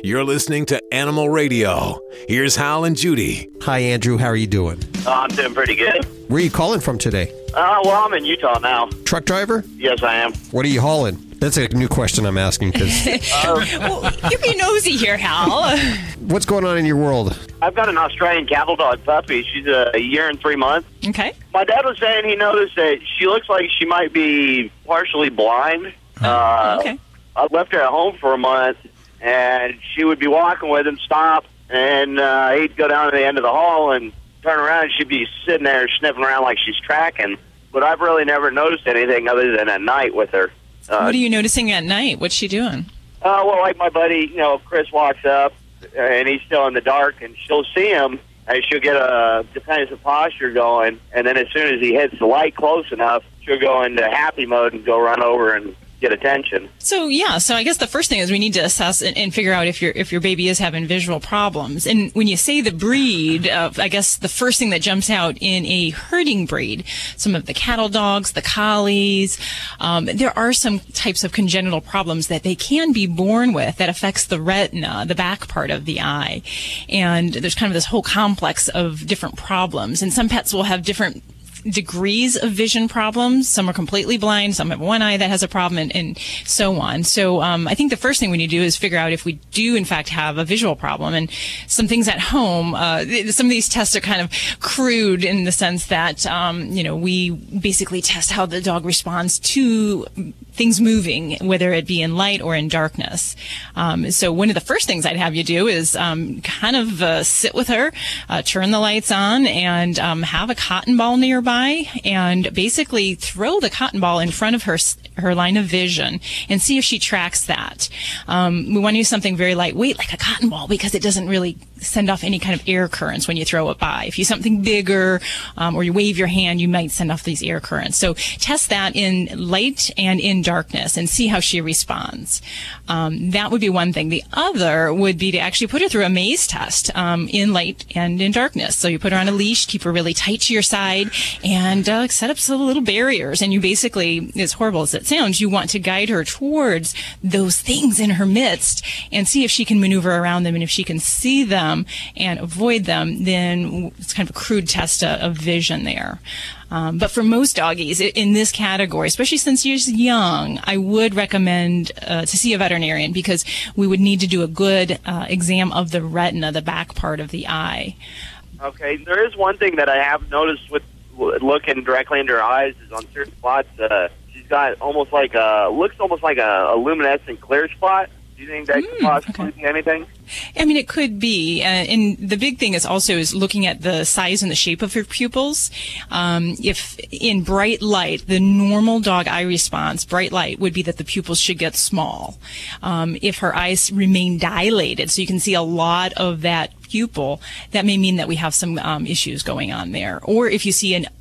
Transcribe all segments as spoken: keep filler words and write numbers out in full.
You're listening to Animal Radio. Here's Hal and Judy. Hi, Andrew. How are you doing? Oh, I'm doing pretty good. Where are you calling from today? Uh, well, I'm in Utah now. Truck driver? Yes, I am. What are you hauling? That's a new question I'm asking. Cause uh, well, you're being nosy here, Hal. What's going on in your world? I've got an Australian cattle dog puppy. She's a, a year and three months. Okay. My dad was saying he noticed that she looks like she might be partially blind. Uh, okay. I left her at home for a month, and she would be walking with him, stop, and uh, he'd go down to the end of the hall and turn around, and she'd be sitting there sniffing around like she's tracking. But I've really never noticed anything other than at night with her. Uh, what are you noticing at night? What's she doing? Uh, well, like my buddy, you know, Chris walks up, and he's still in the dark, and she'll see him, and she'll get a defensive posture going, and then as soon as he hits the light close enough, she'll go into happy mode and go run over and get attention. So yeah, so I guess the first thing is we need to assess and, and figure out if your if your baby is having visual problems. And when you say the breed, uh, I guess the first thing that jumps out in a herding breed, some of the cattle dogs, the collies, um, there are some types of congenital problems that they can be born with that affects the retina, the back part of the eye. And there's kind of this whole complex of different problems. And some pets will have different degrees of vision problems. Some are completely blind, some have one eye that has a problem, and, and so on. So um, I think the first thing we need to do is figure out if we do in fact have a visual problem. And some things at home, uh, some of these tests are kind of crude in the sense that um, you know, we basically test how the dog responds to things moving, whether it be in light or in darkness. Um, so one of the first things I'd have you do is um, kind of uh, sit with her, uh, turn the lights on, and um, have a cotton ball nearby, and basically throw the cotton ball in front of her her line of vision and see if she tracks that. Um, we want to use something very lightweight like a cotton ball because it doesn't really send off any kind of air currents when you throw it by. If you use something bigger um, or you wave your hand, you might send off these air currents. So test that in light and in darkness and see how she responds. Um, that would be one thing. The other would be to actually put her through a maze test um, in light and in darkness. So you put her on a leash, keep her really tight to your side, and uh, set up some little barriers. And you basically, as horrible as it sounds, you want to guide her towards those things in her midst and see if she can maneuver around them. And if she can see them and avoid them, then it's kind of a crude test of vision there. Um, but for most doggies in this category, especially since she's young, I would recommend uh, to see a veterinarian because we would need to do a good uh, exam of the retina, the back part of the eye. Okay, there is one thing that I have noticed with looking directly into her eyes is on certain spots, uh, she's got almost like a, looks almost like a, a luminescent clear spot. Do you think that mm, could possibly okay. be anything? I mean, it could be. Uh, and the big thing is also is looking at the size and the shape of her pupils. Um, if in bright light, the normal dog eye response, bright light, would be that the pupils should get small. Um, if her eyes remain dilated, so you can see a lot of that pupil, that may mean that we have some um, issues going on there. Or if you see an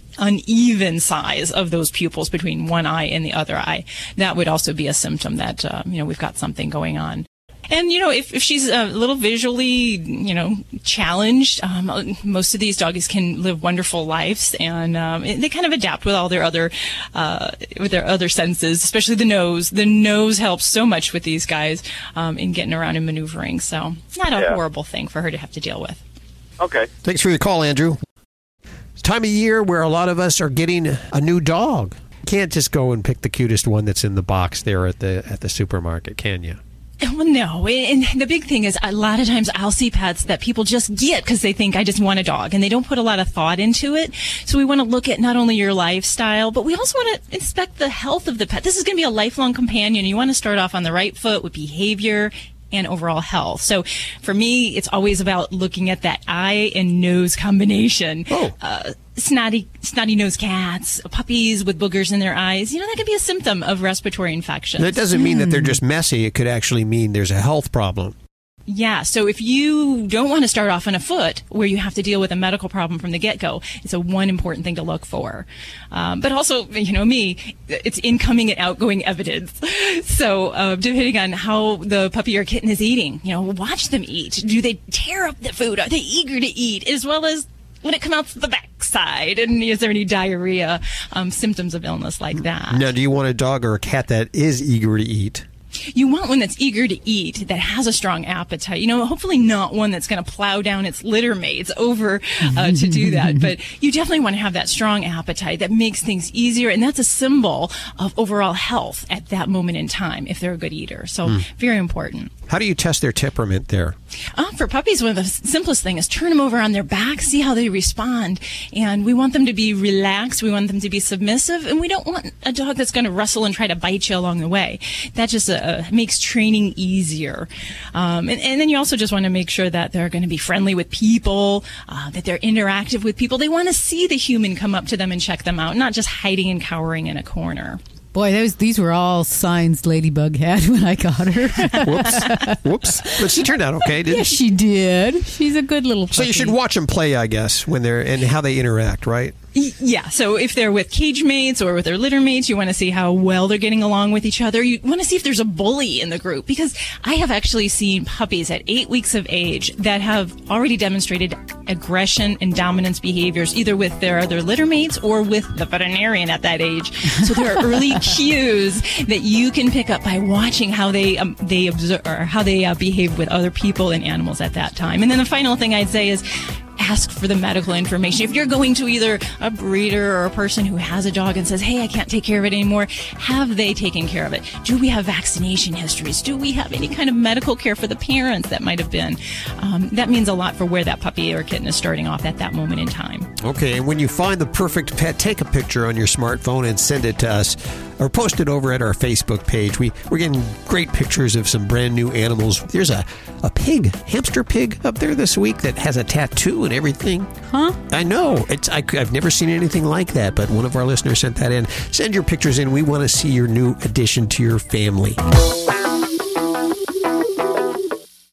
uneven size of those pupils between one eye and the other eye, that would also be a symptom that uh, you know, we've got something going on. And, you know, if, if she's a little visually, you know, challenged, um, most of these doggies can live wonderful lives, and um, they kind of adapt with all their other, uh, with their other senses, especially the nose. The nose helps so much with these guys um, in getting around and maneuvering. So not a yeah. horrible thing for her to have to deal with. Okay. Thanks for your call, Andrew. It's time of year where a lot of us are getting a new dog. You can't just go and pick the cutest one that's in the box there at the at the supermarket, can you? Well, no. And the big thing is a lot of times I'll see pets that people just get because they think I just want a dog, and they don't put a lot of thought into it. So we want to look at not only your lifestyle, but we also want to inspect the health of the pet. This is going to be a lifelong companion. You want to start off on the right foot with behavior and overall health. So for me, it's always about looking at that eye and nose combination. Oh. Uh, snotty, snotty nosed cats, puppies with boogers in their eyes. You know, that could be a symptom of respiratory infection. That doesn't mean that they're just messy. It could actually mean there's a health problem. Yeah, so if you don't want to start off on a foot where you have to deal with a medical problem from the get-go, it's a one important thing to look for. Um, but also, you know me, it's incoming and outgoing evidence. So uh, depending on how the puppy or kitten is eating, you know, watch them eat. Do they tear up the food? Are they eager to eat? As well as when it comes out the backside, and is there any diarrhea, um, symptoms of illness like that? Now, do you want a dog or a cat that is eager to eat? You want one that's eager to eat, that has a strong appetite. You know, hopefully not one that's going to plow down its litter mates over uh, to do that. But you definitely want to have that strong appetite that makes things easier. And that's a symbol of overall health at that moment in time if they're a good eater. So mm. very important. How do you test their temperament there? Uh, for puppies, one of the simplest things is turn them over on their back, see how they respond. And we want them to be relaxed. We want them to be submissive. And we don't want a dog that's going to rustle and try to bite you along the way. That just uh, makes training easier. Um, and, and then you also just want to make sure that they're going to be friendly with people, uh, that they're interactive with people. They want to see the human come up to them and check them out, not just hiding and cowering in a corner. Boy, those these were all signs Ladybug had when I got her. Whoops. Whoops. But she turned out okay, didn't yes, she? she did. She's a good little puppy. So you should watch them play, I guess, when they're and how they interact, right? Yeah, so if they're with cage mates or with their litter mates, you want to see how well they're getting along with each other. You want to see if there's a bully in the group, because I have actually seen puppies at eight weeks of age that have already demonstrated aggression and dominance behaviors, either with their other litter mates or with the veterinarian at that age. So there are early cues that you can pick up by watching how they um, they observe or how they uh, behave with other people and animals at that time. And then the final thing I'd say is ask for the medical information. If you're going to either a breeder or a person who has a dog and says, hey, I can't take care of it anymore, have they taken care of it? Do we have vaccination histories? Do we have any kind of medical care for the parents that might have been? Um, that means a lot for where that puppy or kitten is starting off at that moment in time. Okay, and when you find the perfect pet, take a picture on your smartphone and send it to us or post it over at our Facebook page. We, we're getting great pictures of some brand new animals. There's a, a pig, hamster pig up there this week that has a tattoo and everything. Huh? I know. It's I, I've never seen anything like that, but one of our listeners sent that in. Send your pictures in. We want to see your new addition to your family.